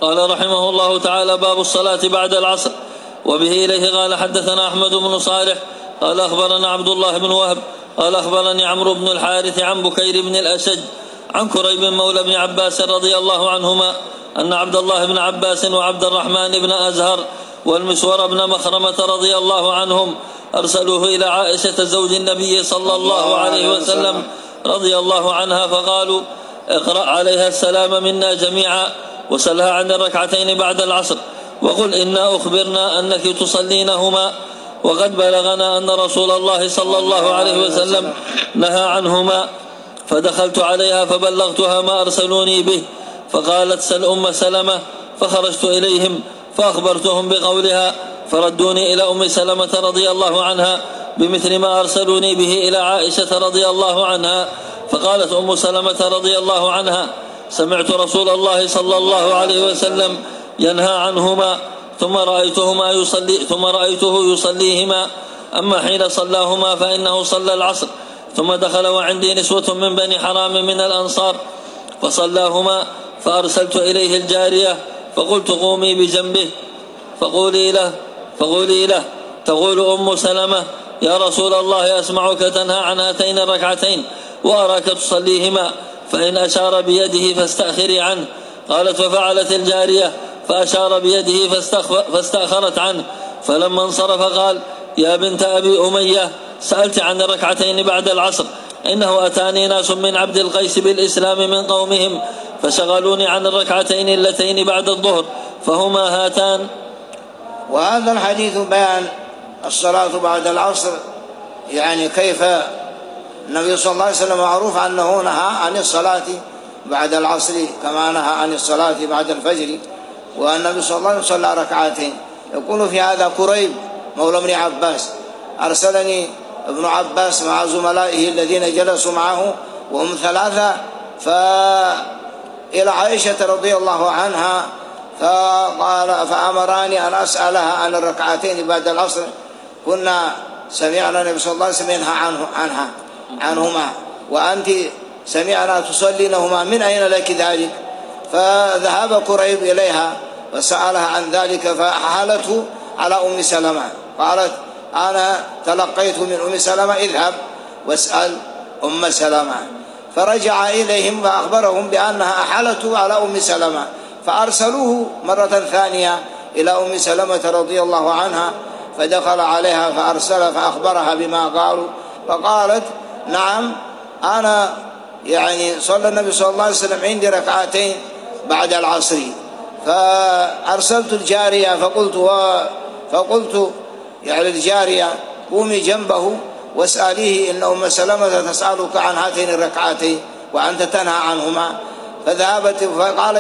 قال رحمه الله تعالى: باب الصلاة بعد العصر. وبه إليه قال: حدثنا أحمد بن صالح قال أخبرنا عبد الله بن وهب قال أخبرني عمرو بن الحارث عن بكير بن الأشج عن كريب مولى بن عباس رضي الله عنهما أن عبد الله بن عباس وعبد الرحمن بن أزهر والمسور بن مخرمة رضي الله عنهم أرسلوه إلى عائشة زوج النبي صلى الله عليه وسلم رضي الله عنها، فقالوا: اقرأ عليها السلام منا جميعا وسلها عن الركعتين بعد العصر، وقل إنا أخبرنا أنك تصلينهما، وقد بلغنا أن رسول الله صلى الله عليه وسلم نهى عنهما. فدخلت عليها فبلغتها ما أرسلوني به، فقالت: سل أم سلمة. فخرجت إليهم فأخبرتهم بقولها، فردوني إلى أم سلمة رضي الله عنها بمثل ما أرسلوني به إلى عائشة رضي الله عنها. فقالت أم سلمة رضي الله عنها: سمعت رسول الله صلى الله عليه وسلم ينهى عنهما، ثم رأيته يصليهما، أما حين صلاهما فإنه صلى العصر، ثم دخل وعندي نسوة من بني حرام من الأنصار فصلاهما، فأرسلت إليه الجارية فقلت: قومي بجنبه فقولي له تقول أم سلمة: يا رسول الله، أسمعك تنهى عن هاتين الركعتين وأراك تصليهما، فإن أشار بيده فاستأخري عنه. قالت: ففعلت الجارية فأشار بيده فاستأخرت عنه، فلما انصرف قال: يا بنت أبي أمية، سألت عن الركعتين بعد العصر، إنه أتاني ناس من عبد القيس بالإسلام من قومهم فشغلوني عن الركعتين اللتين بعد الظهر، فهما هاتان. وهذا الحديث بيان الصلاة بعد العصر، يعني كيف النبي صلى الله عليه وسلم معروف أنه نهى عن الصلاة بعد العصر كما نهى عن الصلاة بعد الفجر، والنبي صلى الله عليه وسلم صلى ركعتين. يقول في هذا كريب مولى ابن عباس: أرسلني ابن عباس مع زملائه الذين جلسوا معه وهم ثلاثة إلى عائشة رضي الله عنها، فأمراني أن أسألها عن الركعتين بعد العصر، كنا سمعنا النبي صلى الله عليه وسلم ينهى عنهما، وأنت سمعنا تصلينهما، من أين لك ذلك؟ فذهب كريب إليها وسألها عن ذلك، فحالته على أم سلمة، قالت: أنا تلقيت من أم سلمة، اذهب واسأل أم سلمة. فرجع إليهم وأخبرهم بأنها أحالته على أم سلمة، فأرسلوه مرة ثانية إلى أم سلمة رضي الله عنها، فدخل عليها فأرسل فأخبرها بما قالوا، فقالت: نعم، أنا يعني صلى النبي صلى الله عليه وسلم عندي ركعتين بعد العصر، فأرسلت الجارية فقلت يعني الجارية: قومي جنبه واسأليه إن أم سلمة تسألك عن هاتين الركعتين وأنت تنهى عنهما. فذهبت فقال: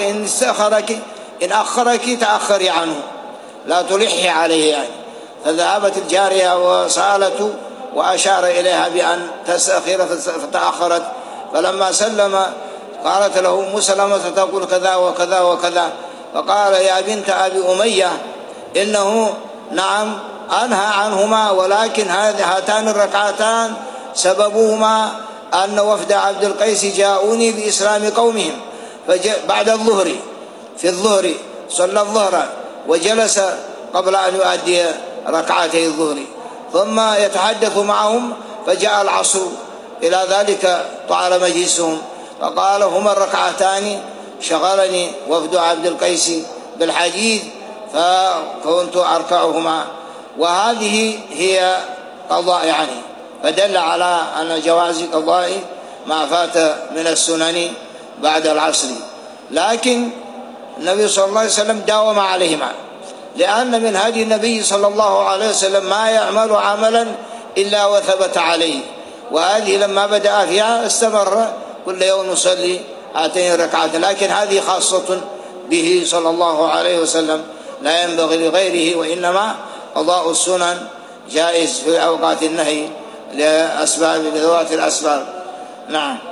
إن أخرك تأخري عنه، لا تلحي عليه يعني. فذهبت الجارية وسألته وأشار إليها بأن تستأخر، فتأخرت. فلما سلم قالت له أم سلمة: تقول كذا وكذا وكذا. فقال: يا بنت أبي أمية، إنه نعم أنهى عنهما، ولكن هاتان الركعتان سببهما أن وفد عبد القيس جاءوني بإسلام قومهم، بعد الظهر، في الظهر صلى الظهر وجلس قبل أن يؤدي ركعتي الظهر، ثم يتحدث معهم، فجاء العصر، إلى ذلك طال مجلسهم، فقال: هما الركعتان شغلني وفد عبد القيس بالحديث فكنت أركعهما. وهذه هي قضاء يعني، فدل على أن جواز قضاء ما فات من السنن بعد العصر. لكن النبي صلى الله عليه وسلم داوم عليهما، لأن من هدي النبي صلى الله عليه وسلم ما يعمل عملا إلا وثبت عليه، وهذه لما بدأ فيها استمر كل يوم يصلي هاتين الركعتين، لكن هذه خاصة به صلى الله عليه وسلم، لا ينبغي لغيره، وإنما قضاء السنن جائز في أوقات النهي لذوات الأسباب. نعم.